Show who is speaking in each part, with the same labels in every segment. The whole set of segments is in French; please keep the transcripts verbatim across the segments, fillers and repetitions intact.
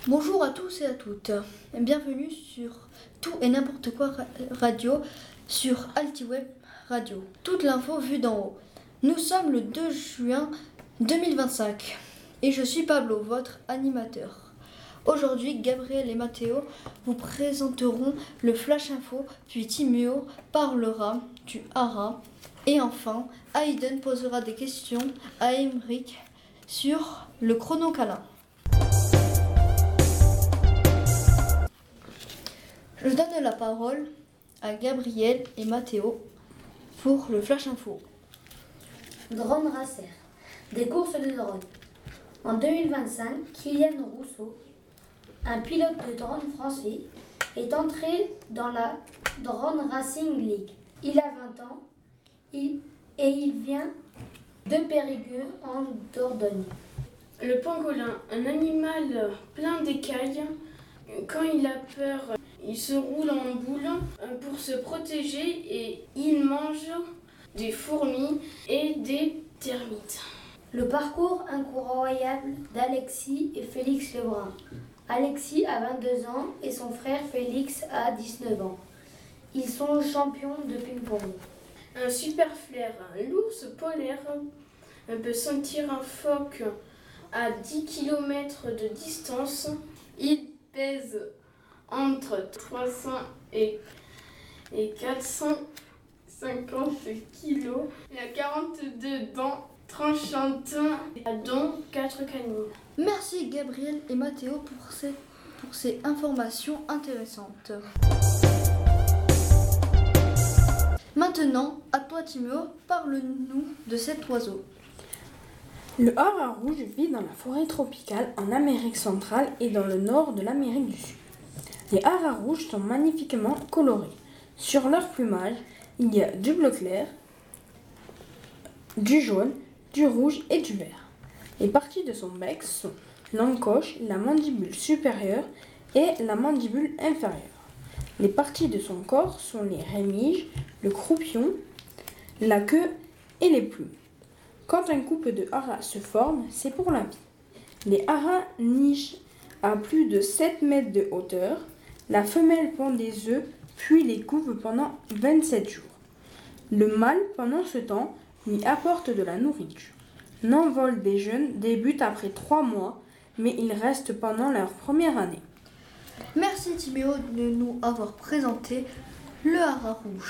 Speaker 1: Bonjour à tous et à toutes, bienvenue sur Tout et N'importe quoi Radio sur Altiweb Radio. Toute l'info vue d'en haut. Nous sommes le deux juin deux mille vingt-cinq et je suis Pablo, votre animateur. Aujourd'hui, Gabriel et Matteo vous présenteront le Flash Info, puis Timéo parlera du hara et enfin, Hayden posera des questions à Emeric sur le chrono câlin. Je donne la parole à Gabriel et Matteo pour le Flash Info.
Speaker 2: Drone Racer, des courses de drone. En deux mille vingt-cinq, Kylian Rousseau, un pilote de drone français, est entré dans la Drone Racing League. Il a vingt ans il, et il vient de Périgueux en Dordogne.
Speaker 3: Le pangolin, un animal plein d'écailles. Quand il a peur, il se roule en boule pour se protéger et il mange des fourmis et des termites.
Speaker 2: Le parcours incroyable d'Alexis et Félix Lebrun. Alexis a vingt-deux ans et son frère Félix a dix-neuf ans. Ils sont champions de ping-pong.
Speaker 3: Un super flair, l'ours polaire peut sentir un phoque à dix kilomètres de distance. Il pèse entre trois cents et quatre cent cinquante kilos. Il a quarante-deux dents tranchantes, dont quatre canines.
Speaker 1: Merci Gabriel et Matteo pour ces, pour ces informations intéressantes. Maintenant, à toi Timéo, parle-nous de cet oiseau.
Speaker 4: Le hara rouge vit dans la forêt tropicale en Amérique centrale et dans le nord de l'Amérique du Sud. Les haras rouges sont magnifiquement colorés. Sur leur plumage, il y a du bleu clair, du jaune, du rouge et du vert. Les parties de son bec sont l'encoche, la mandibule supérieure et la mandibule inférieure. Les parties de son corps sont les rémiges, le croupion, la queue et les plumes. Quand un couple de haras se forme, c'est pour la vie. Les haras nichent à plus de sept mètres de hauteur. La femelle pond des œufs, puis les couve pendant vingt-sept jours. Le mâle, pendant ce temps, lui apporte de la nourriture. L'envol des jeunes débute après trois mois, mais ils restent pendant leur première année.
Speaker 1: Merci Timéo de nous avoir présenté le hara rouge.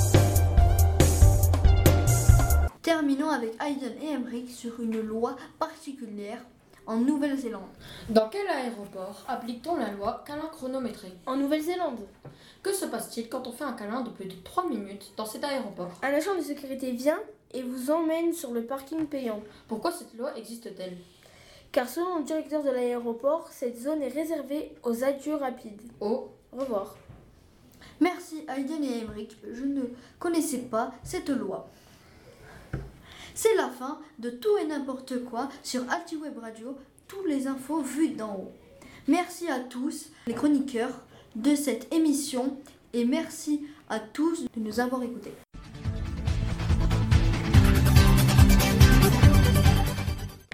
Speaker 1: Terminons avec Hayden et Emeric sur une loi particulière en Nouvelle-Zélande.
Speaker 5: Dans quel aéroport applique-t-on la loi câlin chronométré?
Speaker 6: En Nouvelle-Zélande.
Speaker 5: Que se passe-t-il quand on fait un câlin de plus de trois minutes dans cet aéroport?
Speaker 6: Un agent de sécurité vient et vous emmène sur le parking payant.
Speaker 5: Pourquoi cette loi existe-t-elle?
Speaker 6: Car selon le directeur de l'aéroport, cette zone est réservée aux adieux rapides.
Speaker 5: Au
Speaker 6: revoir.
Speaker 1: Merci Hayden et Emeric, je ne connaissais pas cette loi. C'est la fin de Tout et N'importe quoi sur Altiweb Radio, tous les infos vues d'en haut. Merci à tous les chroniqueurs de cette émission et merci à tous de nous avoir écoutés.